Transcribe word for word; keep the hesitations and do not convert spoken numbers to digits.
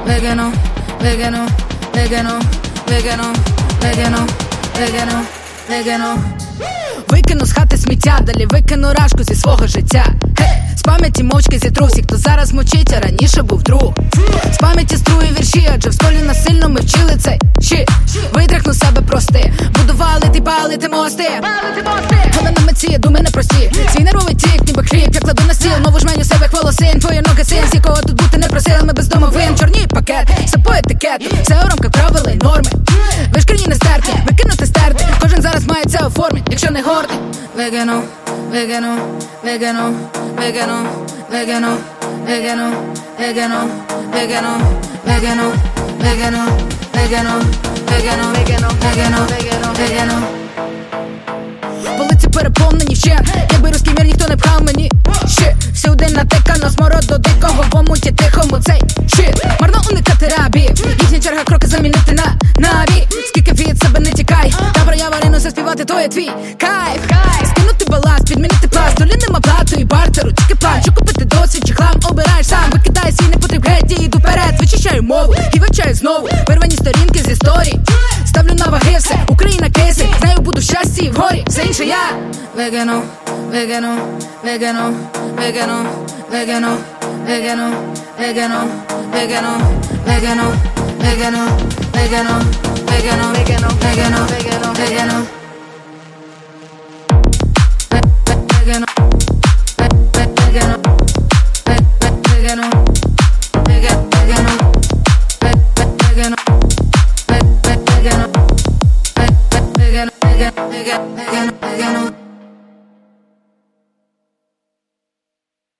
вегано, вегано, вегано, вегано, вегано, вегано, вегано. Викину з хати сміття, далі викину рашку зі свого життя. Hey! З пам'яті мовчки зітру всіх, хто зараз мовчить, а раніше був друг. З пам'яті струю вірші, адже в школі насильно ми вчили цей щит. Витряхну себе прости, будували ти палити мости. Але на меті є думи непрості. Свій нервовий тік, ніби хліб, я кладу на стіл. Нову жменю себе хволосин, твої ноги син, з якого тут бути не просили. Ми без домовин, чорні пакети, все по етикету, все у рамках правил і норми. Ви ж країни стерті, викинути стерти. Кожен зараз має це оформить, якщо не гордий. Вегано, вегано, вегано, вегано, вегано, вегано, вегано, вегано, вегано, вегано, вегано, вегано, вегано, вегано, вегано, вегано. Вулиці переповнені вщент, якби руський мір ніхто не пхав мені. Щит, всюди натикано смороду дикого в омуті тихому цей щит. Марно уникати рабів, їхня черга кроки замінити на наві. Скільки від себе не тікай, та про я варину заспівати, то є твій кайф. Скинути баласт, підмінити пласт, долі нема плату і бартеру, тільки план, що купити досвід чи хлам. Обираєш сам, викидай свій непотріб геть і йду вперед. Вичищаю мову і вивчаю знову вирвані сторінки з історії. Ставлю на ваги все, Україна кейси, знаю буду в щасті і в горі, все інше я. Вегано, вегано, вегано, вегано, вегано, вегано, вегано, вегано, вегано, вегано, вегано, вегано, вегано, вегано, вегано.